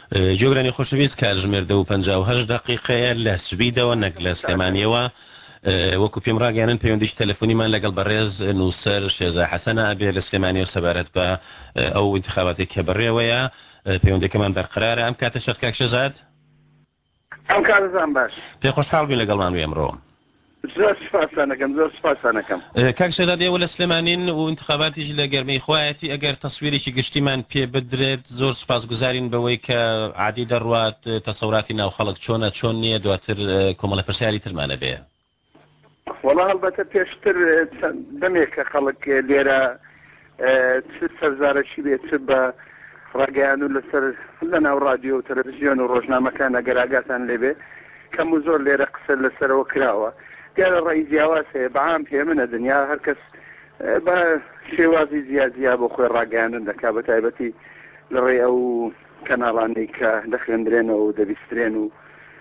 جۆگرانی خۆشەویست کاتژمێردە و 58 دقیقەیە لە سویدەوە نەک لە سلێمانیەوە وەکو پێم ڕاگەیانن پەیوەندیش تەلەفۆنیمان لەگەڵ بەڕێز نووسەر شێزا حەسەنە ئەبێ لە سلێمانیە و سەبارەت بە ئەو انتخاباتێک کە بڕێوەیە پەیوەندەکەمان بەرقرارە ئەم کاتە شەر کاک شێزاد ئەم کارزان باش پێ خۆشحاڵ بین لەگەڵمان ئێمڕۆ زۆر سپاسانەکەم کاک شێزاد ئێوە لە سلێمانین و انتخاباتیش لە گەرمەی خوایەتی ئەگەر تەسویرێکی گشتیمان پێ بدرێت زۆر سپاسگوزارین بەوەی کە عادی دەڕوات تەسەوراتی ناو خەڵک چۆنە چۆن نییە دواتر کۆمەڵە پرسیاری ترمانە بێ وەڵا هەڵبەتە پێشتر دەمێکە خەڵک لێرە سەرزارەشی بێت بە ڕاگەیان و لەسەر لە ناو رادیۆ و تەلەڤیزیۆن و ڕۆژنامەکان ئەگەر ئاگاتان لێبێ کەم و زۆر لێرە قسە لەسەرەوە کراوە دیارە ڕێی جیاواز هەیە بەعام پێ منە دنیا هەرکەس بە شێوازی زیازیا بۆ خۆی ڕاگەیاندن دەکا بە تایبەتی لە ڕێ ئەو کەناڵانەی کە دەخوێندرێنەوە و دەبیسترێن و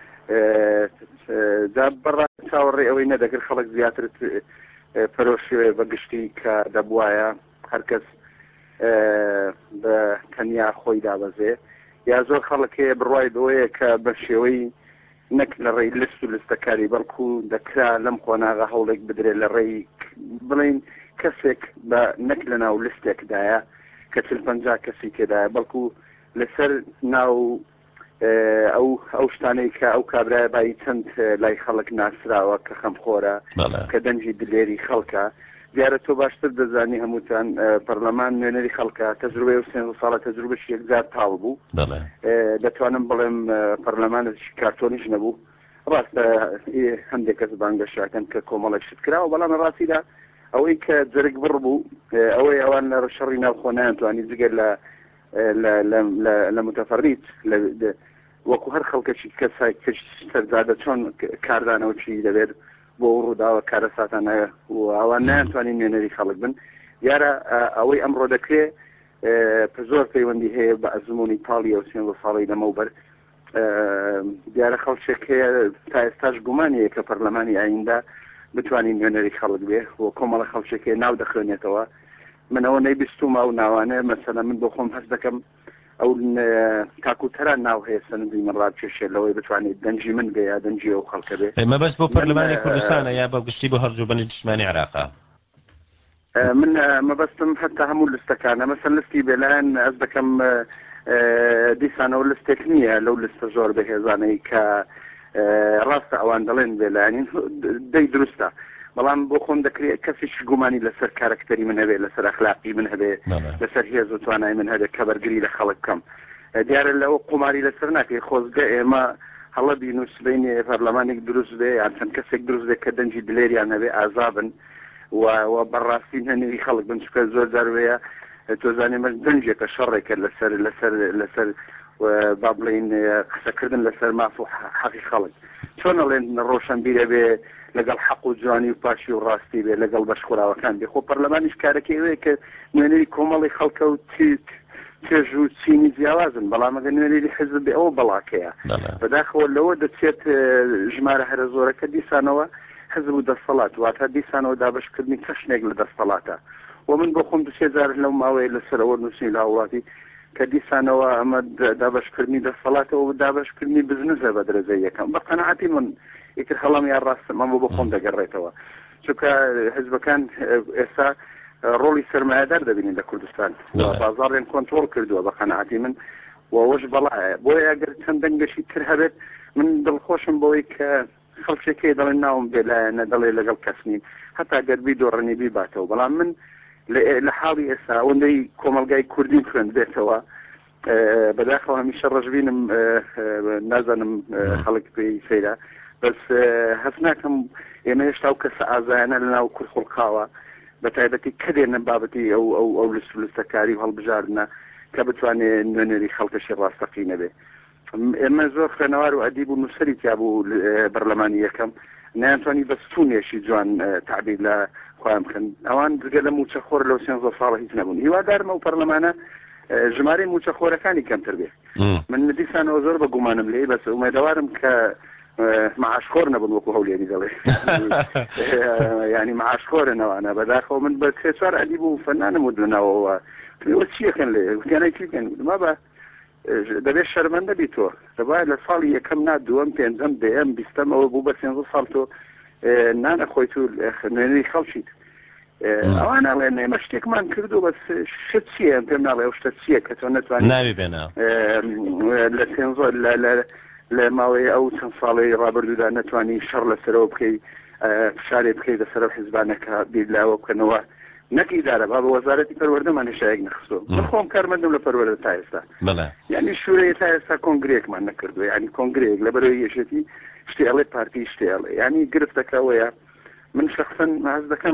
بەڕ چاوەڕێ ئەوەی نەدەکرد خەڵک زیاتر پەرۆشێ بە گشتی کە دەبواە هەرکەس بە تەنیا خۆی دابەزێ یا زۆر خەڵک هەیە بڕوای بەوەیە کە بە شێوەی نەک لە ڕێی لست و لستەکاری بەڵکو دەکرا لەم خۆناغا هەوڵێک بدرێت لە ڕێی بڵین کەسێک بە نەک لە ناو لستێکدایە کە 50 کەسی تێدایە بەڵکو لەسەر ناو ئەو شتانەی کە ئەو کابرایە بای چەند لای خەڵک ناسراوە کە خەمخۆرە کە دەنجی دلێری خەڵکە دیارە تۆ باشتر دەزانی هەمووتان پەرلەمان نوێنەری خەڵکە تەجروبەی و 3 ساڵە تەجروبەشی یەکجار تاڵ بوو دەتوانم بڵێم پەرلەمانێکی کارتۆنیش نەبوو ڕاستە هەندێک کەس بانگەشاکەن کە کۆمەڵی شت کراوە بەڵام ڕاستیدا ئەوەی کە جرگ بڕ بوو ئەوەی ئەوان لە شەڕی ناوخۆنیان توانی جگەر لە متەفەڕیت وەکو هەر خەڵکەشی کەس سەرزادە چۆن کاردانەوە چی دەبێت بۆ ڕووداوە کارە ساتانە و ئەوان ناتوانین نوێنەری خەڵک بن دیارە ئەوەی ئەمڕۆ دەکرێت زۆر پەیوەندی هەیە بە ئەزمموی تاڵی ئەو 3 ساڵی لەمەوبەر دیارە خەڵچێک هەیە تا ئێستاش گومانەیە کە پەرلەمانی ئایندا بتوانین نوێنەری خەڵک بێ و کۆمەڵە خەڵچێکێ ناو دەخوێنێتەوە منەوە نەیبیستومە و ناوانە مەسەلە من بۆ خۆم هەست دەکەم ئەو تاکوتەران ناو هەیە سندی من ڕابکێشێ لەوەی بتوانێت دەنجی من بێ یا دەنجی ئەو خەڵکە بێ مەبەست بۆ پەرلەمانی کوردستانە یا بە گشتی بۆ هەرجووبەنی جسمانی عێراقا من مەبەستم هەتا هەموو لستەکانە مەسەن لستی بێلایەن ئەس دەکەم دیسانەوە لستێک نییە لەو لستە زۆر بەهێزانەی کە ڕاستە ئەوان دەڵێن بێلایەنین دەی دروستە بەڵام بۆ خۆم دەکرێت کەسیش گومانی لەسەر کارکتەری من هەبێ لەسەر ئەخلاقی من هەبێ لەسەر هێز و توانای من هەبێت کە بەرگری لە خەڵک بکەم دیارە لەوە قوماری لەسەر ناکەی خۆزگە ئێمە هەڵە بین و سبینێ پەرلەمانێک دروست بێ یان چەند کەسێک دروست بێ کە دەنجی دلێریان هەبێ ئازابن و بەڕاستی هەنێوی خەڵک بن چکە زۆر جاربەیە تۆزانێ مەش دەنجێکە شەڕێکە لەسەر با بڵین قسەکردن لەسەر ماف و حەقی خەڵک چۆن ئەڵێن ڕۆشن بیرە بێ لەگەڵ حەق و جوانی و پاشی و ڕاستی بێ لەگەڵ بەشخوراوەکان بێ خۆ پەرلەمانیش کارەکەی وەیە کە نوێنەری کۆمەڵی خەڵکە و تێژ و چینی جیاوازن بەڵام ئەگەر نوێنەری حزب بێ ئەوە بەڵاکەیە بەداخەوە لەوە دەچێت ژمارە هەرە زۆرەکە دیسانەوە حزب و دەسەڵات واتە دیسانەوە دابشکردنی کەشنێک لە دەسەڵاتە و من بۆ خۆم 2-3 جار لەو ماوەیە لەسەرەوە نووسین لە وڵاتی کە دیسانەوە ئەمە دابشکردنی دەسەڵاتەوە دابشکردنی بزنسە بە درەجەی یەکەم بە قەنەعەتی من ئیتر هەڵام یان ڕاستم ئەمە بۆ خۆم دەگەڕێتەوە چونکە حزبەکان ئێستا ڕۆڵی سەرمایهدار دەبینین لە کوردستان بازاڕێن کۆنتڕۆڵ کردووە بە قەنەعەتی من وەش بەڵایە بۆیە ئەگەر چەند دەنگەشی تر هەبێت من دڵخۆشم بەوەی کە خەڵکێکی دەڵێن ناوم بێلایەنە دەڵێ لەگەڵ کەس نین هەتا گەربی دۆڕنی بیباتەوە بەڵام من لە حاڵی ئێستا ئەوەندەی کۆمەلگای کوردین خوێند بێتەوە بەداخەوە هەمیشە ڕژبینم نازانم خەڵک پێی سەیرا بەس هەست ناکەم ئێمە هێشتا و کەسە ئازایانە لە ناو کورخڵقاوە بە تایبەتی کەدێنە بابەتی ئەو لستەکاری و هەڵبژاردنە کە بتوانێت نوێنەری خەڵکەشی ڕاستەقینە بێ ئێمە زۆر خوێنەوار و ئەدیب و نووسری تیابوو بەرلەمانی یەکەم نەیانتوانی بەستونێکی جوان تعبیر لە خۆیان بکەن ئەوان جگە لە موچەخۆر لەو 3 ساڵە هیچ نەبوون هیوادارمە و پەرلەمانە ژمارەی موچەخۆرەکانی کەمتر بێ من دیسانەوە زۆر بە گومانم لێ بەس ئومێدەوارم کە معاشخۆر نەبوون وەکو هەولێری دەڵێ ینی معاشخۆرنەوەانە بەداخەوە من بە 3-4 ئەدیب و فەنانم و لەناوەوە چیەکەن لێ گەنەی چیکەن ما بە دەبێت شەرمەندە بیتۆ دەبای لە ساڵی یەکەم نا دووەم پێنجەم دێم بیستەمەوە بوو بە 13 ساڵ تۆ نانە خۆیت و نوێنەی خەڵکیت ئەوان ناڵێ نێمە شتێکمان کردو بەس شت چییە پێم ناڵێ ئەو شتە چییە کە تۆ نتوانانی ناوی بێنە لە ماوەی ئەو چەند ساڵی ڕابردوودا نتوانی شەڕ لەسەرەوە بکەی فشارێ بکەیت لەسەر حیزبانەکە بیرلاوە بکەنەوە نەک ئیدارە با بە وەزارەتی پەروەردەمان هێشایەک نەخستۆ من خۆم کارمەندم لە پەروەردە تا ئێستا یعنی شوورەیە تا ئێستا کۆنگرێکمان نەکردو یعنی کۆنگرێک لەبەرەوەی یەشێتی شتێ ئەڵێ پارتی شتێ ئەڵێ یعنی گرفتەکەوەیە من شخصا ماز دەکەم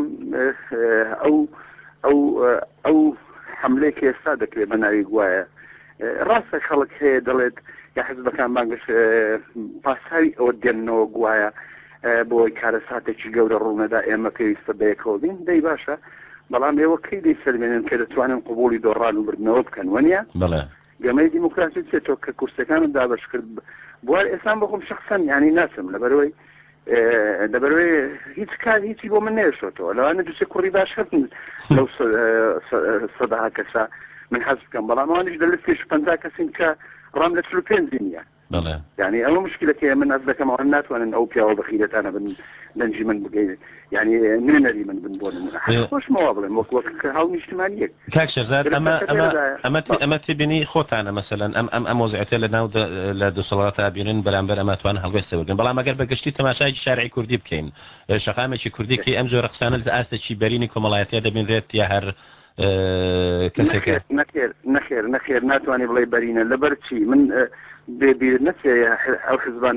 ئەو حملەیەک ئێستا دەکرێت بە ناوی گوایە ڕاستە خەڵک هەیە دەڵێت یا حزبەکان بانگش پاساوی ئەوە دێننەوە گوایە بۆی کارە ساتێکی گەورە ڕوونەدا ئێمە پێویستە بەیەکەوە بین دەی باشە بەڵام ئێوە کەی دەی سەرمێنن کە دەتوانن قبولی دۆڕان و بردنەوە بکەن وەنیە گەمەی دیموکراسی چێتۆ کە کورسەکانم دابش کرد بوار ئێسان بخۆم شخصەن ینی ناسم لەبەرەوەی هیچ کار هیچی بۆ من نێشۆتەوە لەوانە دووسێ کوڕی باش هەبن لەو سەدەها کەسا من حەز بکەم بەڵام ئەوانش لە لەستێش 50 کەسین کە ڕام لە 45 نییە يعني ئەوە مشکلەکە من ئەس دەکەمەوە ناتوانن ئەو پیاوە بەخیرەتانە بن دەنجی من بگەین يعني نوێنەری من بن بۆ خۆشمەوە بڵێم وەک هەڵ نیشتمانیەک کاک شەرزاد ئەمە تبینی خۆتانە مەسەلەن ئەم وەزعیەتە لە ناو لە دەسەڵاتە بینن بەرامبەر ئەماتوان هەڵگەستە بگەن بەڵام ئەگەر بەگشتی تەماشای شارعی کوردی بکەین شەقامێکی کوردێکی ئەم جۆرە قسانە لە ئاستێکی بەرینی کۆمەڵایەتە دەبینرێت یا هەر نەخێر ناتوانێ بڵێ بەرینە لەبەرچی من بێبیر نەچێ ئەو حزبانە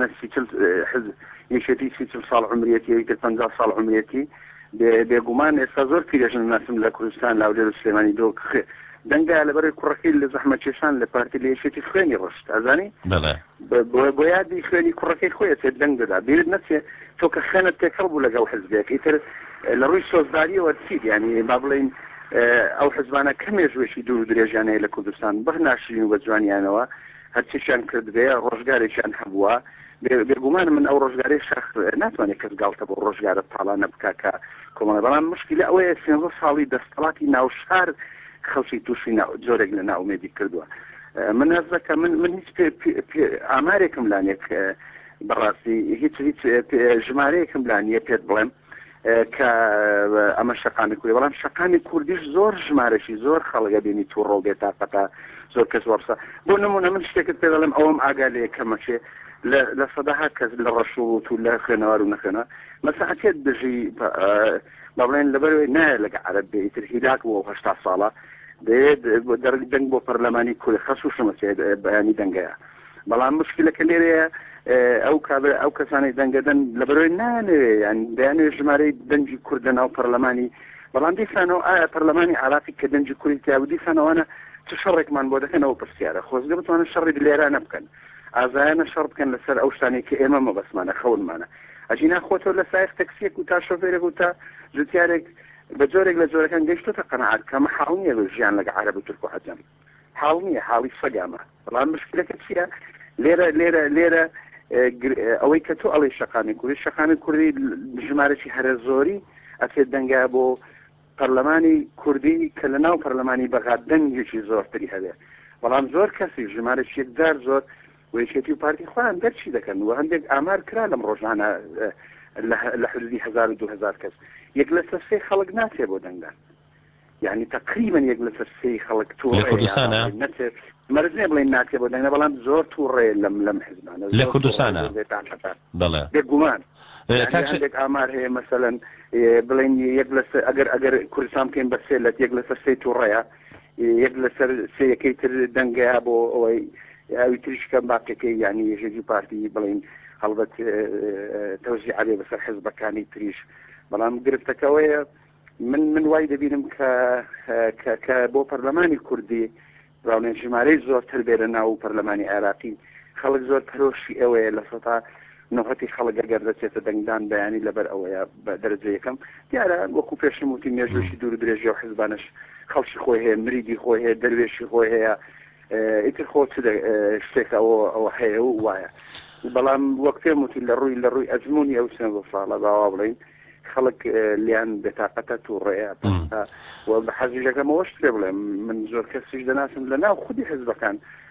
یەکێتی 30 ساڵ عمرەتی یەکتر 50 ساڵ عمرەتی بێگومان ئێستا زۆر پیرەژن ناسم لە کوردستان لاولێر و سلێمانی دۆ دەنگا لەبەر کوڕەکەی لە زەحمەت کێشان لە پارتی لە یەکێتی خوێنی ڕشت ئازانی بۆ یادی خوێنی کوڕەکەی خۆیە تێ دەنگ دەدا بیرت نەچێ تۆ کە خوێنت تێکەڵ بوو لەگەڵ حزبێکی تر لە ڕووی سۆزداریەوە چیت ینی با بڵین ئەو حزبانە کەمێژوێشی دوور درێژانەیە لە کوردستان بەهناشرین و بە جوانیانەوە هەرچیشان کرد بێ ڕۆژگارێکیان هەبووە بێگومان من ئەو ڕۆژگاری شەخ ناتوانێت کەس گاڵتە بۆ ڕۆژگارە تاڵانە بکاکە کۆمەڵە بەڵام مشکلە ئەوەیە 13 ساڵی دەستەڵاتی ناوشار خەڵکی تووشی جۆرێک لە ناومێدی کردووە من ئەزەکە من هیچ ئامارێکم لانێک بەڕاستی هیچ ژمارەیەکم لانیە پێت بڵێم کە ئەمە شەقامی کوردی بەڵام شەقامی کوردیش زۆر ژمارەشی زۆر خەڵگە بینی تووڕۆ بێتاقەتا زۆر کەس وەرسە بۆ نمونە من شتێکت پێ دەڵێم ئەوەم ئاگا لە یەکەمەچێ لە سەدەها کەس لە ڕەشوت و لە خوێنەوار و نەخێنە مەساعتێت دژی بەڵێن لەبەرەوەی نایە لەگە عەرەب بێتتر هیلاک بۆ 80 ساڵە دەیێت دەنگ بۆ پەرلەمانی کوردی خەسووشمەچێ بەیانی دەنگەیە بەڵام مشکلەکە لێرەیە ئەو کەسانی دەنگەدەن لەبەرەوەی نانوێ یان دەیانوێ ژمارەی دەنگی کوردە ناو پەرلەمانی بەڵام دیسانەوە ئایا پەرلەمانی عراقی کە دەنگی کوردی تیا و دیسانەوەنە چ شەڕێکمان بۆ دەکەنەوە پرسیارە خۆزگە بتوانن شەڕی لێرانە بکەن ئازایانە شەڕ بکەن لەسەر ئەو شتانی کە ئێمە مەبەسمانە خەونمانە ئەجینا خۆتەوە لە سایق تەکسیەک و تا شۆفێرێک و تا جوتیارێک بە جۆرێک لە جۆرەکان گەیشتۆتە قەنەعات کەمە حاڵ نییە ژیان لەگە عەرەب و تورک و عەجەم حاڵ نییە حاڵی سەگامە بەڵام مشکلەکە چییە لێرە ئەوەی کە تۆ ئەڵێ شەقامی کوردی ژمارەی هەرە زۆری ئەچێت دەنگا بۆ پەرلەمانی کوردی کە لە ناو پەرلەمانی بەغات دەنگێکی زۆرتری هەبێ بەڵام زۆر کەسی ژمارەی یەکدار زۆر وەیەکێتی و پارتی خۆیان دەرچی دەکەن و هەندێک ئامار کرا لەم ڕۆژانە لە حدودی 1000 و 2000 کەس یەک لە سەر خەڵک ناچێ بۆ دەنگدان يعني تقريبا يجلس السي خلق توري يعني مرزني بلين ناكي بودنا بلان زور توري لم حزبنا لكردستان بلا بقمان يعني عندك أمار هي مثلا بلين يجلس أجر كردستان كين بسيلة يجلس السي توري يجلس السي كيتر دنجا أبو أو تريش كم باقي كي يعني يجي بارتي بلين هلبت توزيع عليه بس الحزب كان يتريش بلان قربتك ويا من وای دەبینم کە بۆ پەرلەمانی کوردی ڕاونێن ژمارەی زۆرتر بێ لە ناو پەرلەمانی عێراقی خەڵک زۆر پەرۆشی ئەوەیە لە سەتا نەوەتی خەڵک ئەگەر دەچێتە دەنگدان بەیانی لەبەر ئەوەیە بە دەرەجە یەکەم دیارە وەکو پێشم وتی مێژوشی دوور و درێژی و حیزبانش خەڵکی خۆی هەیە مریدی خۆی هەیە دەروێشی خۆی هەیە ئیتر خۆ شتێک ئەوە هەیە و وایە بەڵام وەک پێم وتی لە ڕووی ئەزمموی ئەو سێ ساڵە باوا بڵین خەڵک لیان بێتاقەتە تووڕێە بە حەزیەکەمەوەش پێ بڵێم من زۆر کەسیش دەناسم لە ناو خودی حزبەکان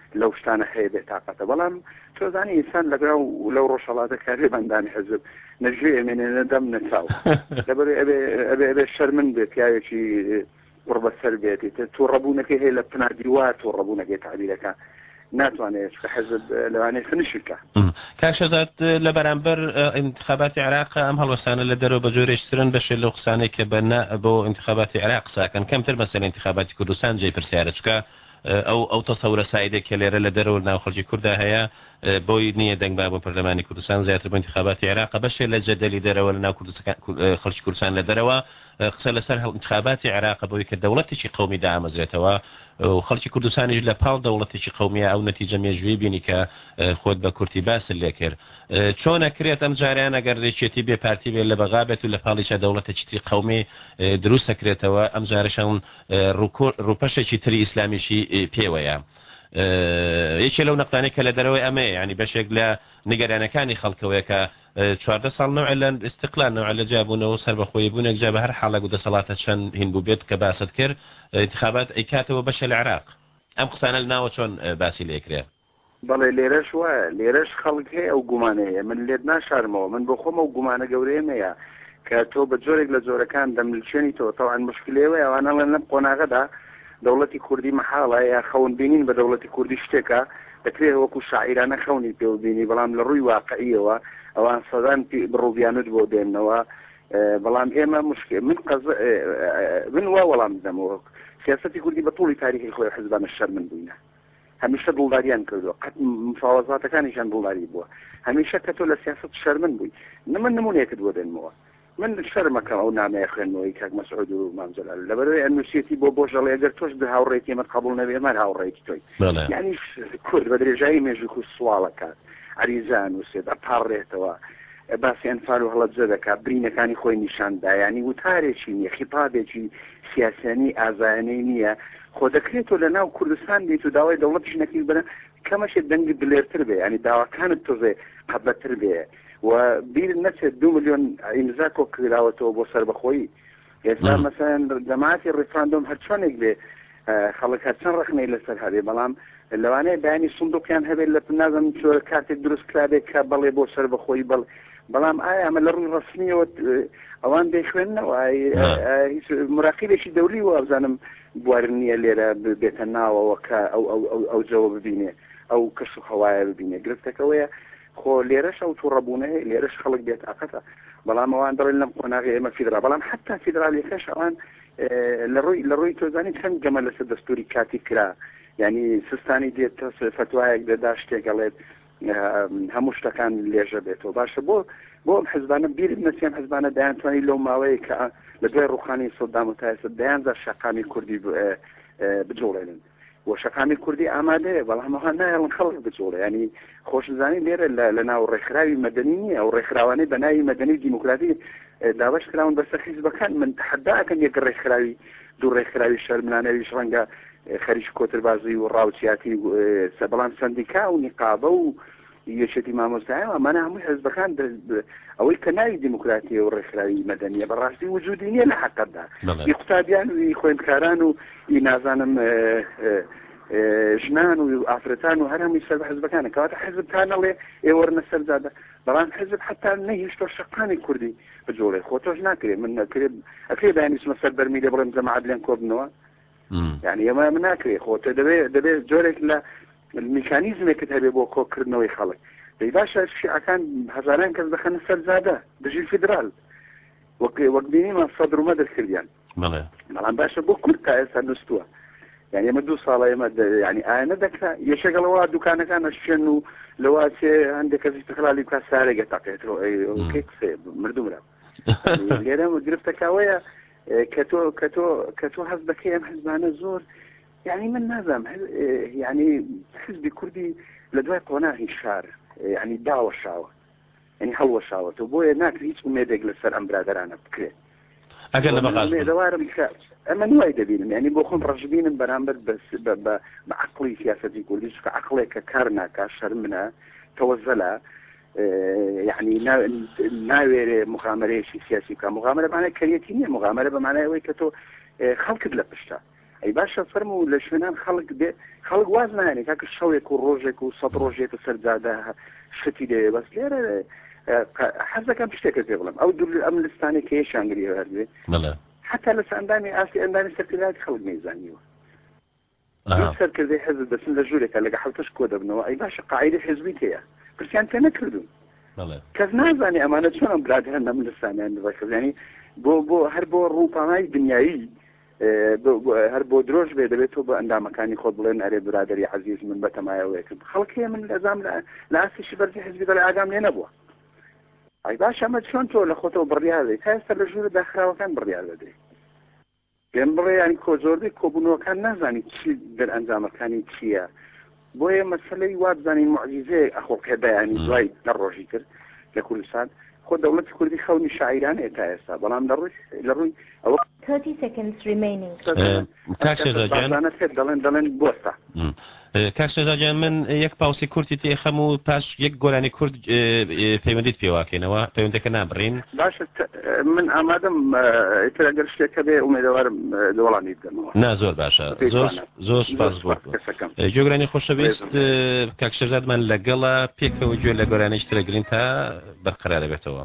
لەو شتانە هەیە بێتاقەتە بەڵام تۆزانی ئینسان لەگەڵ و لەو ڕۆژهڵاتە کارێ بەندانی حزب نەژێ ئەمێنێنە دەم نەچاو لەبەر ئەبێ شەرمن بێت پیاوێکی قڕبەسەر بێتی تۆ ڕەبوونەکەی هەیە لە پنادیوات تۆ ڕەبوونەکەی تعبیرەکە ناتوانێت کە حزب لەوانەیە خنشکە کاکشەزاد لە بەرامبەر انتخاباتی عێراق ئەم هەڵوەسانە لە دەرەوە بە جۆرێشترن بەشێ لەو قسانێک کە بۆ انتخاباتی عێراق ساکەن کەمتر مەسەلە انتخاباتی کوردستان جێی پرسیارە چکە ئەو تەسەورە سایدێک کە لێرە لە دەرەوە ناو خەڵکی کووردا هەیە بۆی نییە دەنگبا بۆ پەرلەمانی کوردستان زیاتر بە انتخاباتی عێراق بەشێ لە جەدەلی دەرەوە لە ناو خەڵکی کوردستان لە دەرەوە قسە لەسەر انتخاباتی عێراق بۆی کە دەوڵەتێکی قەومی دامەزرێتەوە و خەڵکی کوردستانیش لە پاڵ دەوڵەتێکی قەومیە ئەو نەتیجە مێژووی بینی کە خۆت بە کورتی باس لێ کرد چۆن ئەکرێت ئەم جاریان ئەگەر ڕێکێتی بێ پارتی بێت لە بەغابێت و لە پاڵیچە دەوڵەتێکی قەومی دروست ئەکرێتەوە ئەم جارشان ڕووپەشێکی تری ئیسلامیشی پێوەیە یەکێ لەو نەقطانەی کە لە دەرەوەی ئەمە ینی بەشێک لە نیگەرانەکانی خەڵکەوەیە کە 14 ساڵ نوع لە استقلال نوع لە جابوونەوە سەر بەخۆی بوونێک جا بە هەر حاڵە و دەسەڵاتە چەند هین بوو بێت کە باست کرد انتخابات ئەیکاتەوە بەشە لە عێراق ئەم قسانە لەناوە چۆن باسی لێکرێ بەڵێ لێرەش وایە لێرەش خەڵک هەیە ئەو گومانەیە من لێت ناشارمەوە من بۆ خۆمە و گومانە گەورەیەمەیە کە تۆ بە جۆرێک لە جۆرەکان دەملچێنی تۆ تەوان مشکلێوە ئەوانە لە نەم قۆناغەدا دەوڵەتی کوردی مەحاڵە یا خەون بینین بە دەوڵەتی کوردی شتێکە دەکرێت وەکو شاعیرانە خەونی پێوبینی بەڵام لە ڕووی واقعیەوە ئەوان سەدان بڕووبیانت بۆ دێنەوە بەڵام ئێمە مشکل من وا وەڵام بدەمەوە سیاسەتی کوردی بە توڵی تاریخی خۆی حزبانە شەرمن بووینە هەمیشە دڵداریان کردووە قەت مفاوەزاتەکانیشان دڵداری بووە هەمیشە کە تۆ لە سیاست شەرمن بووی من نمونەیەکت بۆ دێنمەوە من شەرمەکەم ئەو نامەیە خوێندنەوەی کاک مەسعود و مام جەلال لەبەرەوەی ئەنووسێتی بۆ ژەڵێ ئەگەر تۆش بە هاوڕێکی ئێمە قبوڵ نەبێ مەر هاوڕێکی تۆی یعنی کورد بە درێژایی مێژووک و سواڵەکات عریزان وسێت ئەپاڕێتەوە باسی ئەنفال و هەڵەبجە دەکات برینەکانی خۆی نیشاندا ینی وتارێکی نییە خیتابێکی سیاسەنی ئازایانەی نییە خۆ دەکرێتەوە لە ناو کوردستان بیت و داوای دەوڵەتیش نەکەی بنە کەمەشێت دەنگی دلێرتر بێ ینی داواکانت تۆزێ قەبەتر بێ و بیر نەچێت 2 ملیۆن ئیمزا کۆ کراوەتەوە بۆ سەربەخۆیی ئێستا مەسەن دەماتی ڕێفراندۆم هەر چۆنێک بێ خەڵک هەرچەند ڕخنەی لەسەر هەبێ بەڵام لەوانەیە بەیانی سندوقیان هەبێت لە نازم چۆر کاتێک دروست کرابێت کە بەڵێ بۆ سەربەخۆیی بەڵام ئایا ئەمە لە ڕووی ڕسمیەوە ئەوان دەیخوێننەوە هیچ مراقبێکی دەوری و ئەوزانم بوارن نییە لێرە بێتە ناوەوە کە ئەو جەوە ببینێ ئەو کەش و هەوایە ببینێ گرفتەکەوەیە خۆ لێرەش ئەو تووڕەبوونە هەیە لێرەش خەڵک بێتاقەتە بەڵام ئەوان دەڵێن لەم قۆناغی ئێمە فیدرا بەڵام حتا فیدرالیەکەش ئەوان لە ڕووی تۆزانی چەند گەمە لەسەر دەستوری کاتی کرا ینی سستانی دێت فتوایەک دەدا شتێکەڵێت هەموو شتەکان لێژە بێتەوە باشە بۆ حزبانە بیرت نەسیان حزبانە دەیانتوانی لەو ماوەیە کە لە دوای ڕوخانی سەدام و تایسە دەیانزار شەقامی کوردی بجوڵێنن و شەقامی کوردی ئامادەیە بەڵام ئەوها نایڵن خەڵک بجوڵێ ینی خۆشزانی لێرە لە ناو ڕێکخراوی مەدەنی نییە ئەو ڕێکخراوانەی بە ناوی مەدەنی دیموکراتی دابش کراون بەسەر حیزبەکان من تحداکەم یەک ڕێکخراوی دوو ڕێکخراوی شەرمانەویش ڕەنگە خەریش کۆتربازی و ڕاوچیاتی بەڵام سندیکا و نیقابە و یەکێتی مامۆستایە ئەمانە هەمووی حزبەکان ئەوەی کە ناوی دیموکراتی و ڕێکخراوی مەدەنیە بەڕاستی وجودی نییە لە حەقەتدا قوتابیان و خوێندکاران و نازانم ژنان و ئافرەتان و هەرمی سەر بە حزبەکانە کەواتە حزبتانەڵێ ئێوەرنە سەرزادە بەڵام حزب حتا نەهێشتۆ شەقامی کوردی بجوڵێ خۆ تۆش ناکرێت من نەکرێت ئەکرێ دانیسمە سەر بەرمی لێ بڵێم جەماعەت لێن کۆبنەوە يعني ئەمە من ناکرێت خۆ دەبێت جۆرێک لە میکانیزمێکت هەبێ بۆ کۆکردنەوەی خەڵک دەی باشە شیعەکان هەزاران کەس دەخەنە سەرزادە دژی فیدرال وەک بینیمە سەدر و مەدر کردیان بەڵام باشە بۆ کورد تا ئێستا نووسووە يعني ئەمە 2 ساڵە ئێمە يعني ئایا نەدەکرا یەکێکەڵەوە دوکانەکانە شوێن و لەوە چێ هەندێک کەس استقلالی بکات سارێگە تاقێتەوە ئەوکەی قسێ مردومرا لێرە گرفتەکەوەیە کە تۆ حەز دەکەی ئەم حزبانە زۆر يعني من نازم يعني حزبی کوردی لە دوای قۆناغی شار يعني داوەشاوە يعني هەڵوەشاوە تۆ بۆیە ناکرێت هیچ ئومێدێک لەسەر ئەم برادرانە بکرێت ئەگەر لە بەغاز ئەمە نوای دەبینم ینی بۆ خۆم ڕژبینم بەرامبەر بە عقلی سیاسەتی کوردی چکە عقلێکە کار ناکە شەرمنە تەوەزەلە يعني ناوێرێ مغامرەیەکی سیاسی بکە مغامرە بەمانای کەریەتی نییە مغامرە بەمانای ئەوەی کە تۆ خەڵکت لە پشتە ئەی باشە فەرموو لە شوێنان خەڵک واز نایێنێ کاکە شەوێک و ڕۆژێک و سەد ڕۆژێتە سەرجادا شتی دەوێ بەس لێرە حەزەکەم شتێکە پێ بڵم ئەو دوور ئەم لستانێک کە هێشانگری هەردوێ حتا لە ئەندامی ئاسی ئەندانی سەرکرداتی خەڵک نەیزانیوە سەرکردی حزب دەچن لە ژوورێکە لەگە حوتەش کۆ دەبنەوە ئەی باشە قاعدەی حزبی هەیە پرسیان پێ نەکردوون کەس نازانێ ئەمانە چۆن براد هەن لەم لستانیان دەکرد ینی بۆ هەر بۆ ڕووپامای دنیایی هەر بۆ درۆژ بێ دەبێتەوە بە ئەندامەکانی خۆت بڵێن ئەرێ برادری عزیز من بەتەمایەوەیەکرد خەڵکیە من لەزام لە ئاسیشی بەرزی حزبی دەڵێ ئاگام لێ نەبووە ئەی باش ئەمە چۆن تۆ لە خۆتەوە بڕیاردەی تا ئێستا لە ژوورە داخراوەکان بڕیار دەدەی پێم بڵێ ینی زۆربەی کۆبوونەوەکان نازانی چی دەرئەنجامەکانی چییە بۆیە مەسەلەی وا بزانین معجیزەیە ئەخۆ پێدایانی دوای لە ڕۆژی کرد لە کوردستان خۆ دەوڵەتی کوردی خەونی شاعیران تا ئێستا بەڵام لە ڕووی ئەوە 30 seconds remaining. دەڵێن بۆستا کاک شێزاجان من یەک پاوسی کورتی تێخەم و پاش یەک گۆرانی کورد پەیوەندیت پێواکەینەوە پەیوەندەکە نابڕین باشە من ئامادەم ئەگەر شتێکە بێ ئومێدەوارم دەوڵانی بدەمەوە نا زۆر باشە زۆر سپاس بۆ جۆگرانی خۆشەویست کاک شێزادمان لەگەڵە پێکەوە گوێ لە گۆرانی شترە گرین تا بەرقەرارە بێتەوە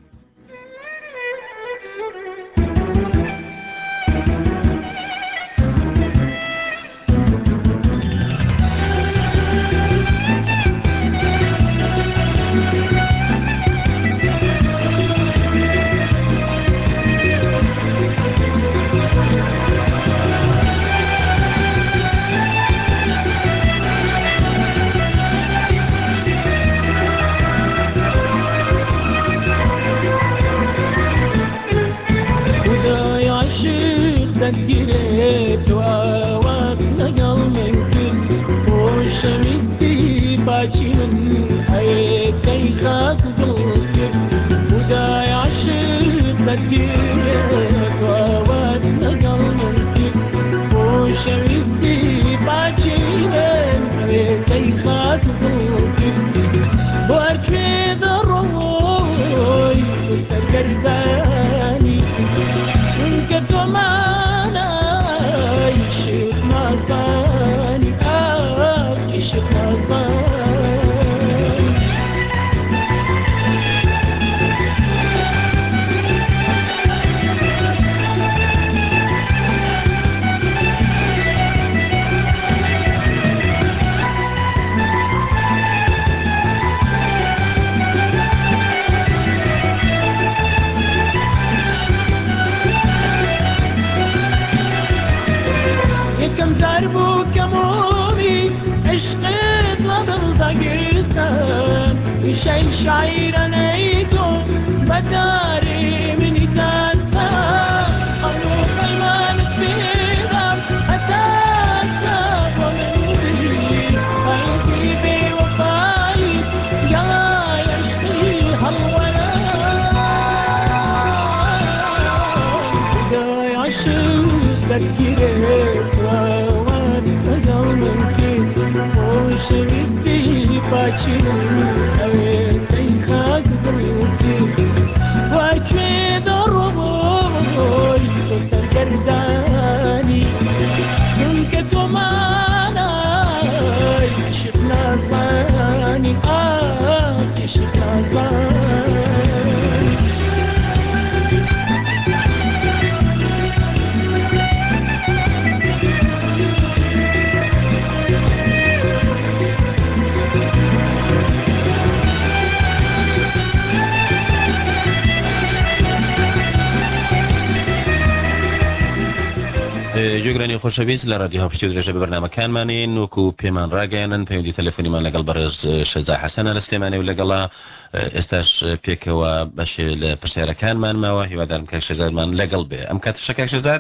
جۆگرانی خۆشەویست لە ڕادیۆ هەڵپشتی درێژە بە بەرنامەکانمانین وەکو پێمان ڕاگەیاندن پەیوەندی تەلەفۆنیمان لەگەڵ بەڕێز شێزا حەسەنە لە سلێمانی و لەگەڵا ئێستاش پێکەوە بەشێ لە پرسیارەکانمان ماوە هیوادارم کاک شێزادمان لەگەڵ بێ ئەم کاتەشە کاک شێزاد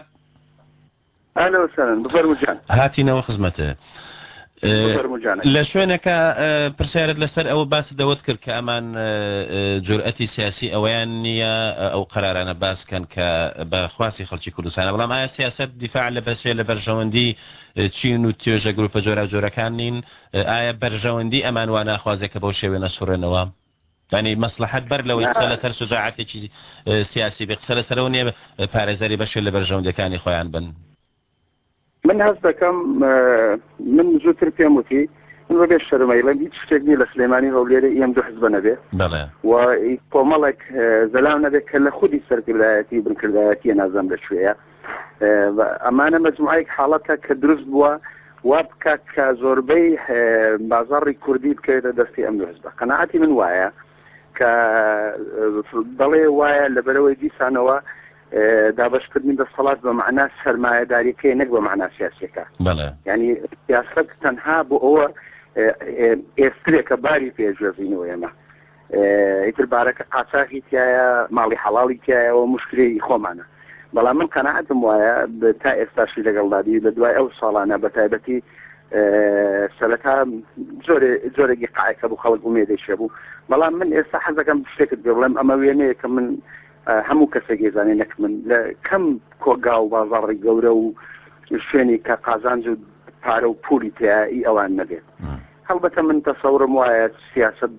هاتینەوە خزمەتە لە شوێنەکە پرسیارت لەسەر ئەوە باس دەوت کرد کە ئەمان جورئەتی سیاسی ئەویان نییە ئەو قرارانە باسکەن کە بەخواسی خەڵکی کوردستانە بەڵام ئایا سیاست دیفاع لە بەسێ لە بەرژەوەندی چین و توێژە گروپە جۆرەکان نین ئایا بەرژەوەندی ئەمان وا ناخوازێکە بەو شێوێ نەسوڕێنەوە ینی مەسلحەت بەر لەوەی قسە لەسەر شجاعەتێکی سیاسی بێ قسە لەسەرەوە نییە پارێزەری بەشێ لە بەرژەوەندەکانی خۆیان بن من هەست دەکەم من زووتر پێم وتی من بەبێ شەرمەیڵم هیچ شتێک نیە لە سلێمانی هەولێرە ئێم دوو حزب نەبێ و کۆمەڵێک زەلاو نەبێت کە لە خودی سەرکردایەتی بنکردایەتیە نازەم لەکوێیە ئەمانە مەجموعەیەک حاڵەتە کە دروست بووە وا بکات کە زۆربەی بازاڕی کوردی بکەوێتە دەستی ئەم دوو حزبە قەناعەتی من وایە کە دەڵێ وایە لەبەرەوەی دیسانەوە دابشکردنی دەسەڵات بە معنا سەرمایەداریەکەی نەک بە معنا سیاسیەکە یعنی سیاست تەنها بۆ ئەوە ئێسترێکە باری پێشوەزینەوە ئێمە ئیتر بارەکە قاچاقی تایە ماڵی حەڵاڵی تایەوە مشکلەی خۆمانە بەڵام من قەناعەتم وایە تا ئێستاشی لەگەڵدادی لە دوای ئەو ساڵانە بە تایبەتی سەرەتا زۆرێکی قایکە بوو خەڵک ئومێدەی بوو بەڵام من ئێستا حەزەکەم شتێکت پێ بڵێم ئەمە وێنەیە کە من هەموو کەسێک ێزانێ نەک من لە کەم کۆگا و بازاڕی گەورە و شوێنی کە قازانج و پارە و پولی تایی ئەوان نەبێت هەڵبەتە من تەسەورم وایە سیاست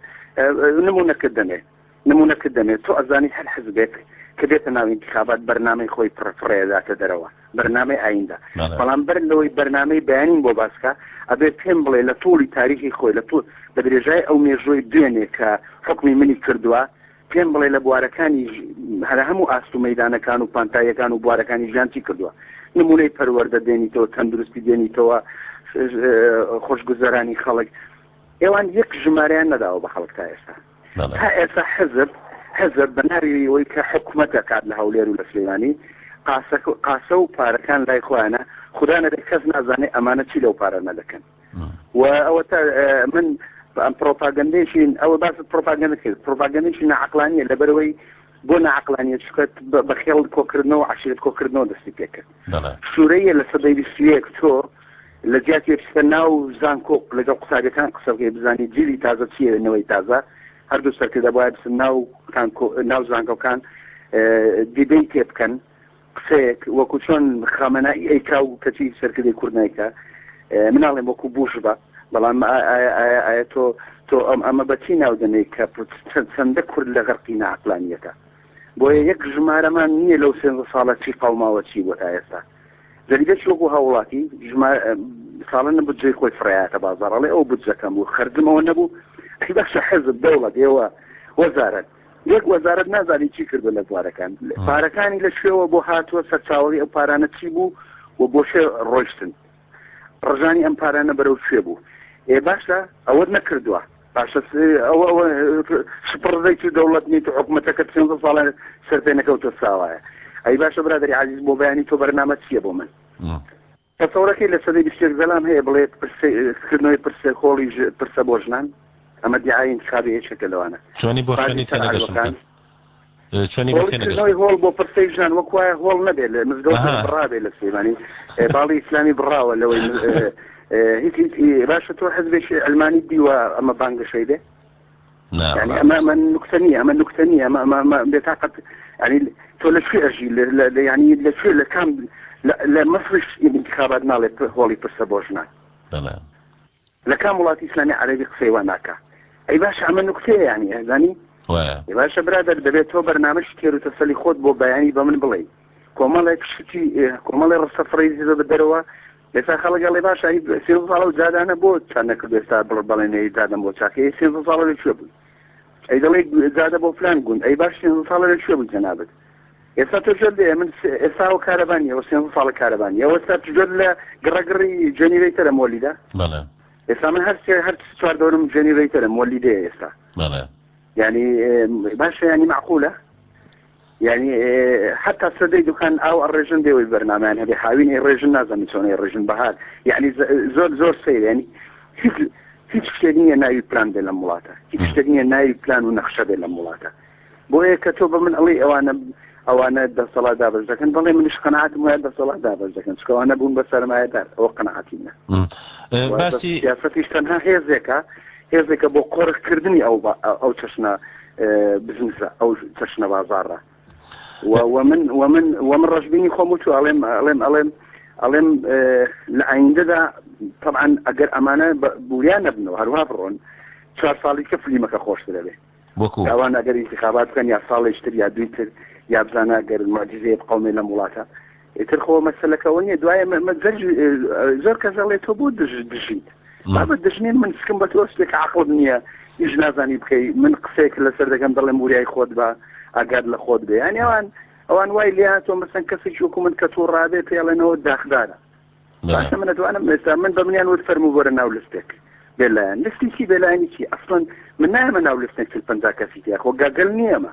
نمونەکە دەمێت تۆ ئەزانی هەر حزبێک کە بێتە ناو انتخابات بەرنامەی خۆی پڕفڕێداتە دەرەوە بەرنامەی ئایندا بەڵام بەر لەوەی بەرنامەی بەیانین بۆ باسکە ئەبێت پێم بڵێ لە توڵی تاریخی خۆی لە بە درێژای ئەو مێژووی دوێنێ کە حکمی منی کردووە پێم بڵێ لە بوارەکانی هەر هەموو ئاست و مەیدانەکان و پانتایەکان و بوارەکانی ژیانتی کردووە نمونەی پەروەردە دێنیتەوە تەندروستی دێنیتەوە خۆشگوزەرانی خەڵک ئێوان یەک ژمارەیان نەداوە بە خەڵک تا ئێستا تا ئێستا حزب بە ناوی ئەوەی کە حکوومەتە کات لە هەولێر و لە سلێمانی قاسە و پارەکان لای خۆیانە خوددا نەبێت کەس نازانێت ئەمانە چی لەو پارە نەدەکەن و ئەوە من پرۆپاگەندێشین ئەوە باس پرۆپاگەندە کرد پرۆپاگەندێکی نەعەقلانیە لەبەرەوەی بۆ نەعەقلانیە چکات بە خێڵ کۆکردنەوە عشیرەت کۆکردنەوە دەستی پێکرد سوورەیە لە سەدەی 21 تۆ لە جیاتی پێشتە ناو زانکۆ لەگەڵ قساگەکان قسەکەی بزانی جیلی تازە چیەوەی تازە هەردوو سەرکردە باید ناو زانکۆکان دیبەی تێ بکەن قسەیەک وەکو چۆن خامەنایی ئەیکا و کەچی سەرکردەی کوردنایکە مناڵێم وەکو بوش بە بەڵام تۆ ئەمە بەچی ناودنەی کە چەندە کورد لە غەرقی نەعەقلانیەتە بۆیە یەک ژمارەمان نییە لەو 300 ساڵە چی قەوماوە چی بۆ تا ئێستا جەریدەی وەکو هەوڵاتی ساڵە نەبجێ خۆی فڕایاتە بازاڕڵێ ئەو بجەکەم بوو خەرجمەوە نەبوو بەخشە حزب دەوڵەت ئێوە وەزارەت یەک وەزارەت نازانی چی کردو لە بوارەکان پارەکانی لە شوێوە بۆ هاتووە سەرچاوەڕی ئەو پارانە چی بوو و بۆ شێ ڕۆیشتن ڕژانی ئەم پارانە بەرەو شوێ بوو باشە ئەوە نەکردووە باشە ئەوە سپڕدەیکی دەوڵەت نیت و حکوومەتەکە 300 ساڵە سەرپێ نەکەوتە ساوایە ئەی باشە برادری عزیز بۆ بەیانی تۆ بەرنامە چییە بۆ من تەسەورەکەی لە سەدەی 20 زەلام هەیە بڵێت کردنەوەی پرسە خۆڵی پرسە بۆ ژنان ئەمە دیعای انتخابی هیچێکە لەوانە چۆنی بۆ چۆنی هۆڵ بۆ پرسەی ژنان وەکوایە هۆڵ نەبێت لە مزگەوت بڕابێت لە سلێمانی باڵی ئیسلامی بڕاوە لەوەی هیچ باشە تۆ حزبێکی ئەلمانی دیوە ئەمە بانگەشەی دێ يعني أما نكتنية أما بطاقة يعني تولى شو أجي يعني لشو لكام لا مفرش انتخابات مالي هولي برسبوجنا لكام ولات إسلامي عربي قصيواناكا أي باش عمل نكتة يعني أي باش برادر دبيتو برنامج كيرو تسلي خود بو بياني بمن بلي كومالك شتي كومالي رصفريزي بالدروا لسا خلق الله باشا سيرو صالو زادانا بو كان كدو يستابل باليني زادا بو شاكي سيرو صالو لشوبو اي دلي زادا بو فلان قون اي باش سيرو صالو لشوبو جنابك يسا تجد من اساو كاربانيا وسيرو صالو كاربانيا وسا تجد قرقري جنريتر مولده بله يسا من هر سوار دورم جنريتر مولده يسا بله يعني باشا يعني معقولة يعني حتى السديد كان او الرجل ديوي برنامج هذه حاوين الرجل نازم يسوني الرجل بهار يعني زور سير يعني هیچ شتێنیە ناوی پلان بێ لە وڵاتە هیچ شتێنیە ناوی پلان و نەخشە بێ لە وڵاتە بۆیە کە تۆ بە من ئەڵێ ئەوانە دەسەڵات دابەش دەکەن بەڵێ منیش قەناعەتم وایە دەسەڵات دابەش دەکەن چکە ئەوانە بوون بە سەرمایەدار ئەوە قەناعەتی منە سیاسەتیش تەنها هێزێکە بۆ قۆڕکردنی ئەو چەشنە بزنسە ئەو چەشنە بازاڕە ومن رجبيني خموتو ألم لعندنا طبعا أجر أمانة بوليان ابنه هروها برون شهر صالي كفلي ما كخوش تلبي بوكو أوان أجر انتخابات كان يا صالي يشتري يا دويتر يا بزانا أجر المعجزة قومي لمولاتا ترخۆ مەسلەکەەوە نیە دوایە زۆر کەسەڵێت تۆ بۆ دژیت بابەت دژنین من سکم بە تۆ شتێک عقڵ نییە هیچ نازانی بکەی من قسێک لەسەر دەکەم دەڵێ موریای خۆت بە ئاگاد لە خۆت بێ ینی ئەوان وای لێ تۆ مەسەن کەسێکی وەکو من کە تۆ ڕابێ پێڵێنەوە داخدارە باشە من دەتوانم ئێستا من بە منیان وت فەرموو بۆرە ناو لستێک بێلایەن لستێکی بێلایەنی ئەسڵەن من نایمە ناو لستێک 50 کەسی تیا خۆ گاگەل نییەمە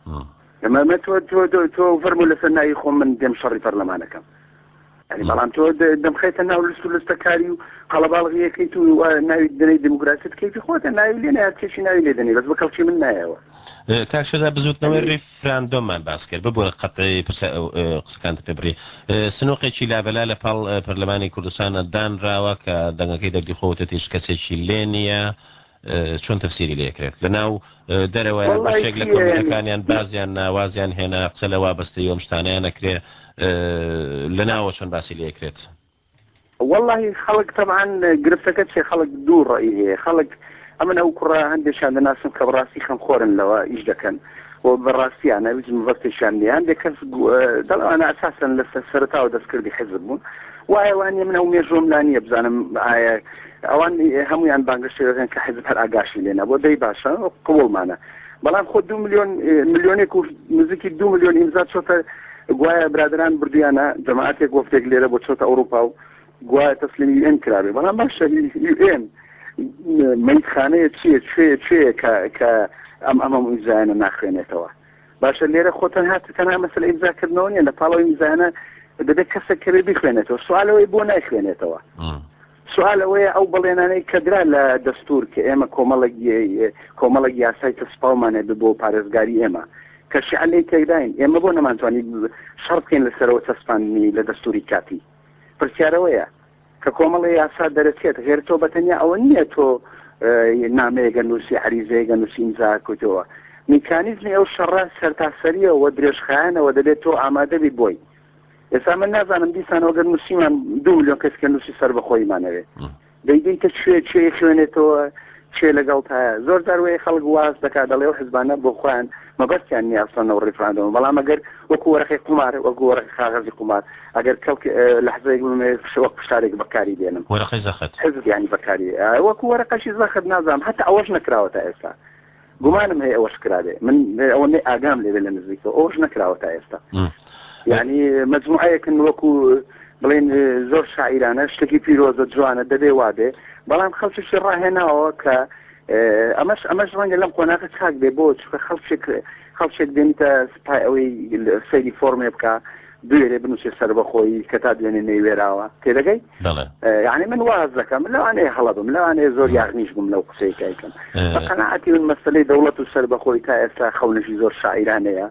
ئەمە تۆ فەرموو لەسەر ناوی خۆم من دێم شەڕی پەرلەمانەکەم ینی بەڵام تۆ دەمخەیتە ناو لست و لستەکاری و قەڵەباڵغیەکەیت و ناوی دنەی دموکراسیت کەیفی خۆتە ناوی لێ نایە کێشی ناوی لێ دەنێ بەس بە کەڵکی من نایەوە کاکشەدا بزوتنەوەی ریفراندۆممان باس کرد ببووە قەتەی قسەکانت پێ بڕی سنووقێکی لابەلا لە پاڵ پەرلەمانی کوردستانە دانراوە کە دەنگەکەی دەرگیخۆوتە تێش کەسێکی لێ نییە چۆن تەفسیری لێکرێت لەناو دەرەوە بەشێک لە کۆمەڵەکانیان بازیان ناوازیان هێنا قسە لە وابەستەی ئەم شتانەیان نەکرێ لەناوە چۆن باسی لێکرێت والله خەڵک طبعا گرفتەکە چێ خەڵک دوو ڕێی هەیە خەڵک ئەمن ئەو کوڕە هەندێکشان دەناسم کە بەڕاستی خەمخۆرن لەوە ئیش دەکەن و بەڕاستیانە ویزم بەستێکشان نیە هەندێک کەس دەڵەوانە ئەساسن لە سەرتاوە دەستکردی حزب بوون وایەوانە من ئەو مێژۆم لا نییە بزانم ئایا ئەوان هەمویان بانگەشتەکەن کە حزب هەر ئاگاشی لێنە بۆ دەی باشە قوڵمانە بەڵام خۆ 2 ملیۆنێک و نزیکی 2 ملیۆن ئیمزا چۆتە گوایە برادران بردیانە جەماعەتێک گفتێک لێرە بۆ چۆتە ئەوروپا و گوایە تەسلیمی UN کرابێ بەڵام باشە UN مەیتخانەیە چیە کە ئەمە ئیمزایانە ناخوێنێتەوە باشە لێرە خۆ تەنها مەسەلە ئیمزاکردنەوە نیە لە پاڵەوە ئیمزایانە دەبێت کەسێک کەوێ بخوێنێتەوە سوالەوەی بۆ نایخوێنێتەوە سوال ئەوەیە ئەو بەڵێنانەی کەدرا لە دەستور کە ئێمە کۆمەڵک یاسای تەسپاڵمانێ بۆ پارێزگاری ئێمە کە شیعەلەی تێداین ئێمە بۆ نەمانتوانی شەڕ بکەین لەسەرەوە تەسپاندنی لە دەستوری کاتی پرسیارەوەیە کە کۆمەڵی یاسا دەرەچێت غێر تۆ بەتەنیا ئەوە نییە تۆ نامەیەگە نووسی عریزەیەگە نووسی ئیمزاکوتەوە میکانیزمی ئەو شەڕە سەرتاسەریەوە درێژخایەنەوە دەبێت تۆ ئامادە بیت بۆی ئێستا من نازانم دیسانەوە گەر نووسیمان 2 ملیۆن کەسکە نووسی سەر بەخۆیمانەوێت دەیدەیتە کوێ خوێنێتەوە چێ لەگەڵ تایە زۆر داروەیە خەڵک واز دەکات دەڵێ و حزبانە بۆ خۆیان مەبەستیان نییە ئەسڵەنەوە ڕیفراندۆم بەڵام ئەگەر وەکو وەرەقەی قومار وەکو وەرەقەی کاغەزی قومار ئەگەر کەڵک لەحزەیەک وەک پشتارێک بەکاری دێنم وەرەقەی زەخت حزب یانی بەکاری وەکو وەرەقەشی زەخت نازانم هەتا ئەوەش نەکراوەتە ئێستا گومانم هەیە ئەوەش کرابێ من ئەوە نێ ئاگام لێبێ لە نزیکەوە ئەوەش نەکراوەتە ئێستا یعنی مجموعەیەکن وەکو بڵێن زۆر شاعیرانە شتێکی پیرۆزە جوانە دەبێ وابێ بەڵام خەڵکیشی ڕاهێناوە کە ئەمەش ڕەنگە لەم قۆناغە چاک بێ بۆ چکە خەڵکێک دێنیتە سپای ئەوەی سەیری فۆرمێ بکە دوێرێ بنووسێ سەر بەخۆی کە تا دوێنێ نەیوێراوە تێدەگەی یعنی من واز دەکەم لەوانەیە هەڵەبم لەوانەیە زۆر یاغنیش بم لەو قسەیەکەیکەم بە قەناعەتی من مەسەلەی دەوڵەت و سەر بەخۆی تا ئێستا خەونەشی زۆر شاعیرانەیە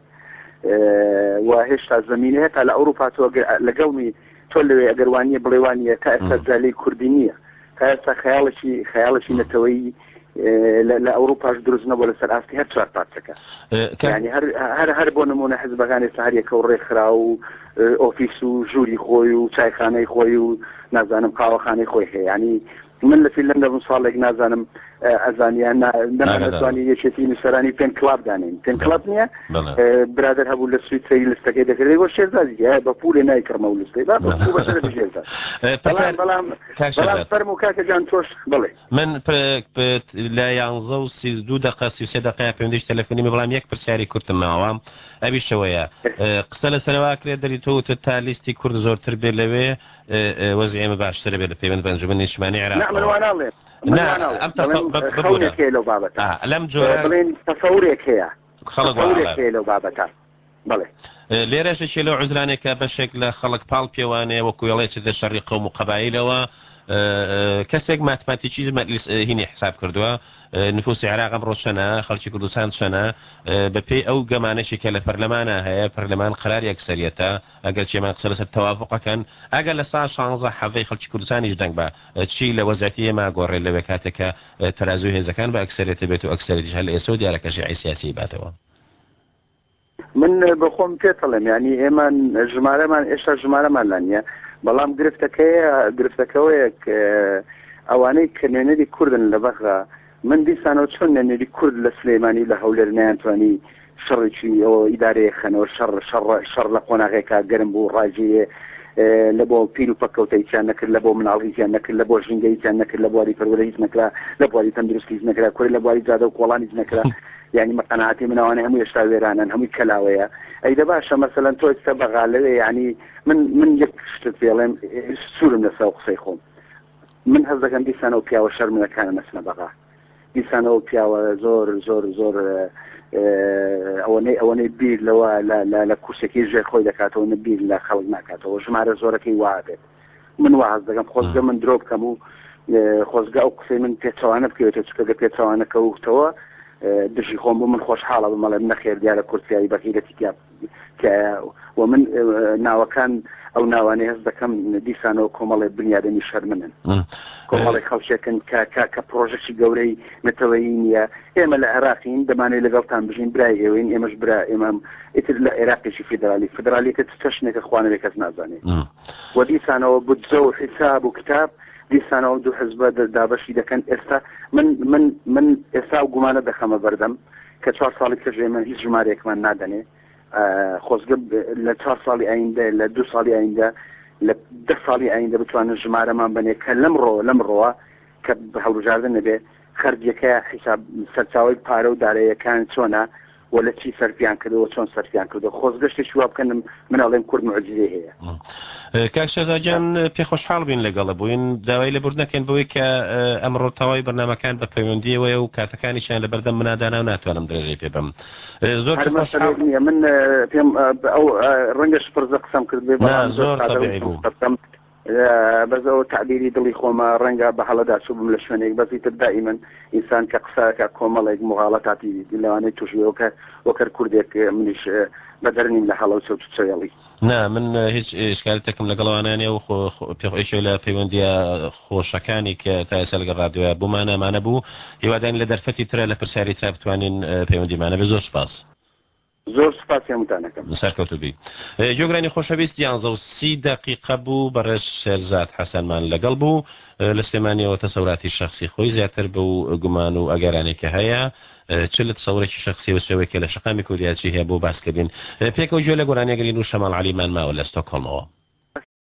و هێشتا زمینەیە تا لە ئەوروپا تۆ لەگەڵمی تۆ لەوێ ئەگەروانیە بڵێوانیە تا ئێستا جالەی کوردی نییە تا ئێستا خەیاڵەشی نەتەوەی لە ئەوروپاش دروست نەبوو لەسەر ئاستی هەر چوار پارچەکە یعنی هەر بۆ نمونە حزبەکانی ئێستا هەر یەکە و ڕێکخرا و ئۆفیس و ژووری خۆی و چایخانەی خۆی و نازانم قاوەخانەی خۆی هەیە ینی من لە فیلەندا بووم ساڵێک نازانم ئەزانیان نەمانەتوانی یەکێتی نووسەرانی پێن کلاب دانین پێن کلاب نییە برادر هەبوو لە سویسری لستەکەی دەکرێت بۆ شێرزادی بە پولێ نایکڕمە و لستەی بەڵام فەرم و کاکە جان تۆش بڵێ من لە 11:32 دقیقە 33 دقیقە پێویست تەلەفۆنی بەڵام یەک پرسیاری کورتم ماوە ئەویشەوەیە قسە لەسەرەوە کرێت دەریتەوە تا لیستی کورد زۆرتر بێ لەوێ وەزی ئێمە باشترە بێت لە پێوەند بەنجومەنی نیشتیمانی عێراق لەم جۆرە بڵێن تەسەورێک هەیە خەڵک هەیە لەو بابەتە بڵێ لێرەشێکی لەو عوزرانێکە بەشێک لە خەڵک پاڵ پێوانێ وەکو وێڵێ چ شەڕی قەوم و قەبایلەوە کەسێک ماتماتیکی هینی حساب کردووە نفوسی عێراق ئەمڕۆ چەنە خەڵکی کوردستان چەنە بەپێی ئەو گەمانەشی کە لە پەرلەمانە هەیە پەرلەمان قرار یەکسەریەتە ئەگەر چێمان قسە لەسەر تەوافقەکەن ئەگەر لە سا 16 حەڤەی خەڵکی کوردستانیش دەنگ بە چی لە وەزعەتی ئێمە گۆڕێ لەوێ کاتێکە تەرازوی هێزەکان بە ئەکسەریەتە بێت و ئەکسەریەتیش هەر لە ئێستا و دیارەکەشی سیاسی باتەوە من بەخۆم پێتەڵێم ینی ئێمە ژمارەمان ئێشتا ژمارەمان لا نییە بەڵام گرفتەکەوەیە ئەوانەی کە نوێنەری کوردن لە بەغا من دیسانەوە چۆن نوێنەری کورد لە سلەیمانی لە هەولێر نەیانتوانی شەڕێکی ئەو ئیدارەیە خەنەوە شەڕ لە قۆناغێکا گەرم بوو ڕاجەیە لە بۆ پیر و پەکەوتەیان نەکرد لە بۆ مناڵیان نەکرد لە بۆ ژنگەیان نەکرد لە بواری پەروەردە هیچ نەکرا لە بواری تەندروستی هیچ نەکرا کوێ لە بواری جادە و کۆڵان هیچ نەکرا یعنی مەقەنەعاتی مناوانە هەموو هێشتا وێرانن هەمووی کەلاوەیە ئەیدە باشە مەسەلەن تۆ ئێستا بەغا لەوێ یعنی من یەک شتت پێڵێم سوورم لەسەر قسەی خۆم من هەز دەکەم دیسانەوە پیاوە شەرمنەکانە نەچنە بەغا دیسانەوە پیاوە زۆر زۆر زۆر ئەوەنەی بیر لەوە لە کورسێکی ژێر خۆی دەکاتەوە نەبیر لە خەڵک ناکاتەوە ژمارە زۆرەکەی وابێت من واز دەکەم خۆزگە من درۆ بکەم و خۆزگە ئەو قسەی من پێچەوانە بکەوێتە چکەگە پێچەوانەکە وتەوە دژی خۆم بوو من خۆشحاڵە بمەڵێ نەخێر دیارە کورسیایی بەغیرەتی و من ناوەکان ئەو ناوانەی هەست دەکەم دیسانەوە کۆمەڵی بنیادەمی شەرمنن کۆمەڵی خەڵکێکن کە پرۆژێکی گەورەی نەتەوەیی نییە ئێمە لە عێراقین دەمانێت لەگەڵتان بژین برای ئێوەین ئێمەش برا ئێمە ئیتر لە عێراقێکی فدرالیکە چەشنێکە خوانەوێک کەس نازانێت و دیسانەوە بودجە و حساب و کتاب دیسانەوە دوو حزبە دابەشی دەکەن ئێستا من ئێستا و گومانە دەخەمە بەردەم کە 4 ساڵی کەژێمە هیچ ژمارەیەکمان نادەنێ خۆزگە لە 4 ساڵی ئایندە لە 2 ساڵی ئایندە لە 10 ساڵی ئایندە بتوانن ژمارەمان بنێ کە لەمڕۆوە کە هەڵبژاردن نەبێ خەرجیەکە حساب سەرچاوی پارە و دارەیەکان چۆنە و لە چی سەرپیان کردەوە چۆن سەرپیان کردو خۆزگەشتێکی وا بکەن مناڵێم کورد معجزەیە هەیە کاک شێزاجان پێخۆشحاڵ بین لەگەڵە بووین داوای لەبوور نەکەین بەوەی کە ئەمڕۆ تەواوی بەرنامەکان بە پەیوەندیەوەیە و کاتەکانیشیان لە بەردەم منادانا و ناتوانم درێژەی پێ بم زۆر نییە من پێم ئەو ڕەنگەش پرزە قسەم کرد بێ زۆر تەبیعی بوو بەزەوە تعبیری دڵی خۆمە ڕەنگە بە هەڵەدا چوو بم لە شوێنێک بەزیتر دائیمەن ئینسان کە قسەکە کۆمەڵێک مغاڵەتاتی لەوانەی تووشیەوە وەکەر کوردێک منیش بەدەرنیم لە هەڵە و چێڵی نا من هیچ ئشکالێکم لەگەڵوانانێ و پێخۆشی لە پەیوەندیە خۆشەکانی کە تا ئێستا لەگەڵ ڕادیۆیە بوومانەمانە بوو هیوادان لە دەرفەتی ترە لە پرسیاری تا بتوانین پەیوەندیمانە بێ زۆر سپاس زۆر سپاسیامتانەکەم سەرکەوتوبی جۆگرانی خۆشەویست 11:30 دقیقە بوو بەڕێز شێرزاد حەسەنمان لەگەڵ بوو لە سلێمانیەوە تەسەوراتی شخصی خۆی زیاتر بەو گومان و ئەگەرانێکە هەیە چلت سەورێکی شخصی و سوێوێکە لە شەقامی کوردیاچی هەیە بۆ باسکردین پێکەوە گوێ لە گۆرانیەگەرین و شەماڵ عەلیمان ماوە لە ستۆکهۆلمەوە